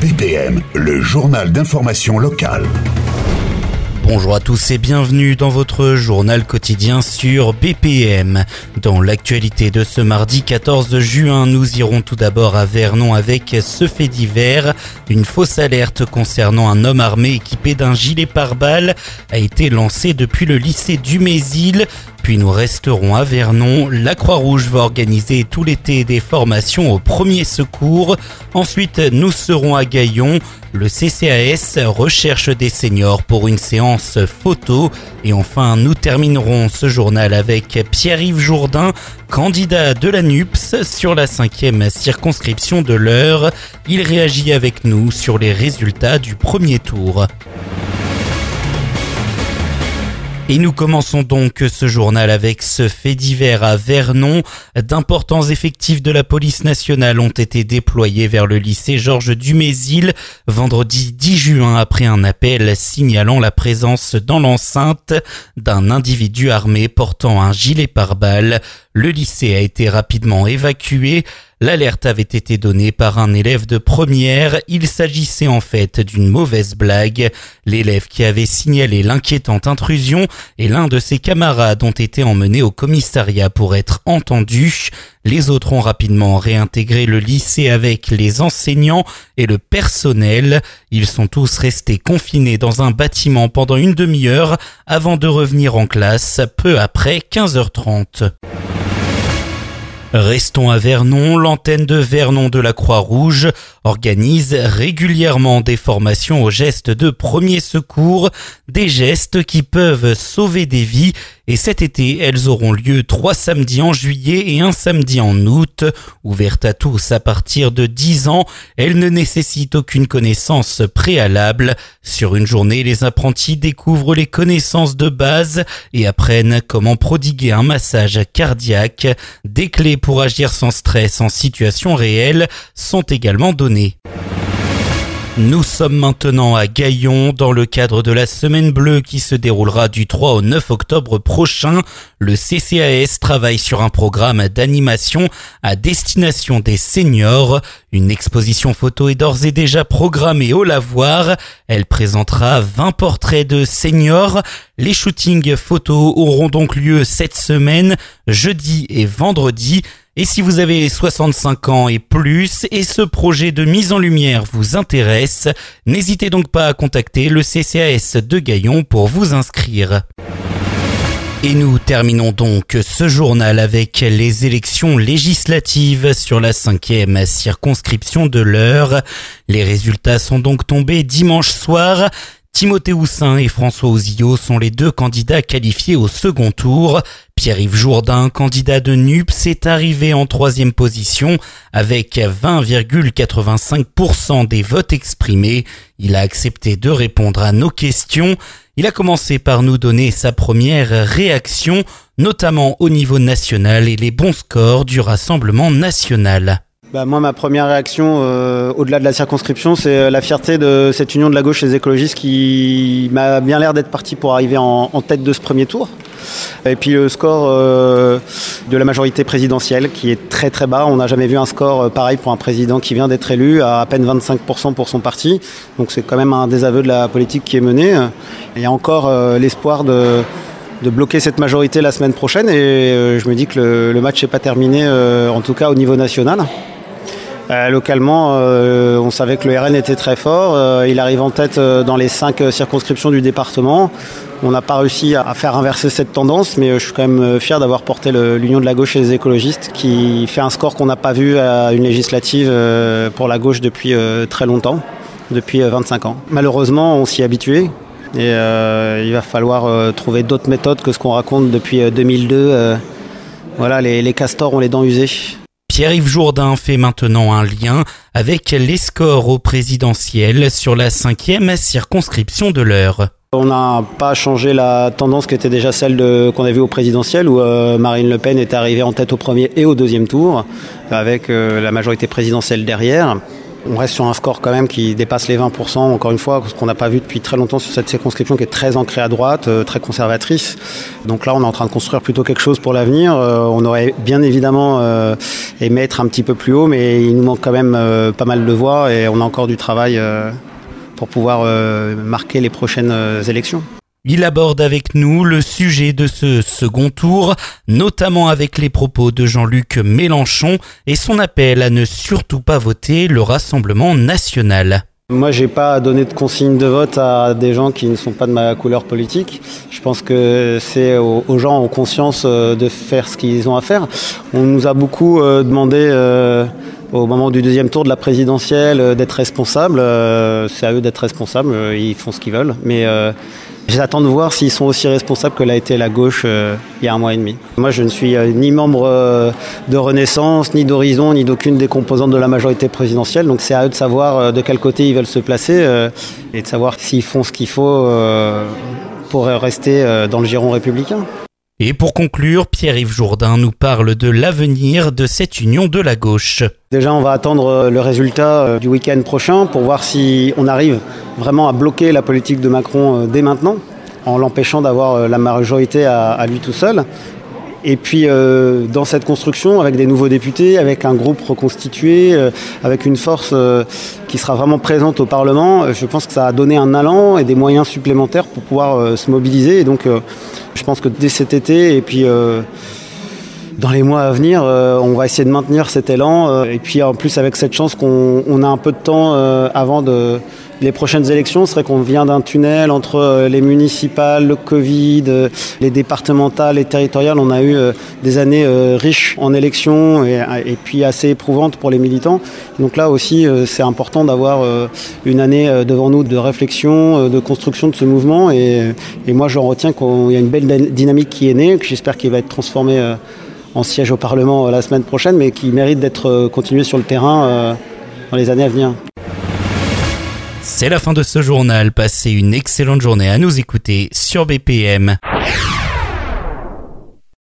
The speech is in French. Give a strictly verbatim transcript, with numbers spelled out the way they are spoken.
B P M, le journal d'information locale. Bonjour à tous et bienvenue dans votre journal quotidien sur B P M. Dans l'actualité de ce mardi quatorze juin, nous irons tout d'abord à Vernon avec ce fait divers. Une fausse alerte concernant un homme armé équipé d'un gilet pare-balles a été lancée depuis le lycée du Mésil. Puis nous resterons à Vernon. La Croix-Rouge va organiser tout l'été des formations au premier secours. Ensuite, nous serons à Gaillon. Le C C A S recherche des seniors pour une séance photo. Et enfin, nous terminerons ce journal avec Pierre-Yves Jourdain, candidat de la N U P S sur la cinquième circonscription de l'Eure. Il réagit avec nous sur les résultats du premier tour. Et nous commençons donc ce journal avec ce fait divers à Vernon. D'importants effectifs de la police nationale ont été déployés vers le lycée Georges Dumézil vendredi dix juin après un appel signalant la présence dans l'enceinte d'un individu armé portant un gilet pare-balles. Le lycée a été rapidement évacué. L'alerte avait été donnée par un élève de première. Il s'agissait en fait d'une mauvaise blague. L'élève qui avait signalé l'inquiétante intrusion et l'un de ses camarades ont été emmenés au commissariat pour être entendus. Les autres ont rapidement réintégré le lycée avec les enseignants et le personnel. Ils sont tous restés confinés dans un bâtiment pendant une demi-heure avant de revenir en classe peu après quinze heures trente. Restons à Vernon. L'antenne de Vernon de la Croix-Rouge organise régulièrement des formations aux gestes de premier secours, des gestes qui peuvent sauver des vies. Et cet été, elles auront lieu trois samedis en juillet et un samedi en août. Ouvertes à tous à partir de dix ans, elles ne nécessitent aucune connaissance préalable. Sur une journée, les apprentis découvrent les connaissances de base et apprennent comment prodiguer un massage cardiaque. Des clés pour agir sans stress en situation réelle sont également données. Nous sommes maintenant à Gaillon dans le cadre de la Semaine Bleue qui se déroulera du trois au neuf octobre prochain. Le C C A S travaille sur un programme d'animation à destination des seniors. Une exposition photo est d'ores et déjà programmée au Lavoir. Elle présentera vingt portraits de seniors. Les shootings photos auront donc lieu cette semaine, jeudi et vendredi. Et si vous avez soixante-cinq ans et plus et ce projet de mise en lumière vous intéresse, n'hésitez donc pas à contacter le C C A S de Gaillon pour vous inscrire. Et nous terminons donc ce journal avec les élections législatives sur la cinquième circonscription de l'Eure. Les résultats sont donc tombés dimanche soir. Timothée Houssin et François Ozillot sont les deux candidats qualifiés au second tour. Pierre-Yves Jourdain, candidat de N U P S, est arrivé en troisième position avec vingt virgule quatre-vingt-cinq pour cent des votes exprimés. Il a accepté de répondre à nos questions. Il a commencé par nous donner sa première réaction, notamment au niveau national et les bons scores du Rassemblement national. Bah moi, ma première réaction, euh, au-delà de la circonscription, c'est la fierté de cette union de la gauche et des écologistes qui m'a bien l'air d'être parti pour arriver en, en tête de ce premier tour. Et puis le score euh, de la majorité présidentielle qui est très très bas. On n'a jamais vu un score pareil pour un président qui vient d'être élu à à peine vingt-cinq pour cent pour son parti. Donc c'est quand même un désaveu de la politique qui est menée. Il y a encore euh, l'espoir de... de bloquer cette majorité la semaine prochaine et euh, je me dis que le, le match n'est pas terminé, euh, en tout cas au niveau national. Euh, localement, euh, on savait que le R N était très fort. Euh, il arrive en tête euh, dans les cinq euh, circonscriptions du département. On n'a pas réussi à, à faire inverser cette tendance, mais euh, je suis quand même euh, fier d'avoir porté le, l'Union de la gauche et des écologistes qui fait un score qu'on n'a pas vu à une législative euh, pour la gauche depuis euh, très longtemps, depuis euh, vingt-cinq ans. Malheureusement, on s'y est habitué. Et euh, il va falloir euh, trouver d'autres méthodes que ce qu'on raconte depuis euh, deux mille deux. Euh, voilà, les, les castors ont les dents usées. Pierre-Yves Jourdain fait maintenant un lien avec les scores au présidentiel sur la cinquième circonscription de l'Eure. On n'a pas changé la tendance qui était déjà celle de, qu'on a vue au présidentiel où euh, Marine Le Pen est arrivée en tête au premier et au deuxième tour avec euh, la majorité présidentielle derrière. On reste sur un score quand même qui dépasse les vingt pour cent, encore une fois, ce qu'on n'a pas vu depuis très longtemps sur cette circonscription qui est très ancrée à droite, très conservatrice. Donc là, on est en train de construire plutôt quelque chose pour l'avenir. On aurait bien évidemment aimé être un petit peu plus haut, mais il nous manque quand même pas mal de voix et on a encore du travail pour pouvoir marquer les prochaines élections. Il aborde avec nous le sujet de ce second tour, notamment avec les propos de Jean-Luc Mélenchon et son appel à ne surtout pas voter le Rassemblement national. Moi, j'ai pas donné de consigne de vote à des gens qui ne sont pas de ma couleur politique. Je pense que c'est aux, aux gens en conscience de faire ce qu'ils ont à faire. On nous a beaucoup demandé euh, au moment du deuxième tour de la présidentielle d'être responsables. C'est à eux d'être responsables, ils font ce qu'ils veulent. Mais euh, j'attends de voir s'ils sont aussi responsables que l'a été la gauche euh, il y a un mois et demi. Moi, je ne suis euh, ni membre euh, de Renaissance, ni d'Horizon, ni d'aucune des composantes de la majorité présidentielle. Donc c'est à eux de savoir euh, de quel côté ils veulent se placer euh, et de savoir s'ils font ce qu'il faut euh, pour rester euh, dans le giron républicain. Et pour conclure, Pierre-Yves Jourdain nous parle de l'avenir de cette union de la gauche. Déjà, on va attendre le résultat du week-end prochain pour voir si on arrive vraiment à bloquer la politique de Macron dès maintenant, en l'empêchant d'avoir la majorité à, à lui tout seul. Et puis, euh, dans cette construction, avec des nouveaux députés, avec un groupe reconstitué, euh, avec une force euh, qui sera vraiment présente au Parlement, je pense que ça a donné un allant et des moyens supplémentaires pour pouvoir euh, se mobiliser. Et donc, euh, je pense que dès cet été, et puis euh, dans les mois à venir, euh, on va essayer de maintenir cet élan. Euh, et puis, en plus, avec cette chance qu'on on a un peu de temps euh, avant de... Les prochaines élections, ce serait qu'on vient d'un tunnel entre les municipales, le Covid, les départementales, les territoriales. On a eu des années riches en élections et, et puis assez éprouvantes pour les militants. Donc là aussi, c'est important d'avoir une année devant nous de réflexion, de construction de ce mouvement. Et, et moi, j'en retiens qu'il y a une belle dynamique qui est née, que j'espère qu'il va être transformée en siège au Parlement la semaine prochaine, mais qui mérite d'être continuée sur le terrain dans les années à venir. C'est la fin de ce journal. Passez une excellente journée à nous écouter sur B P M.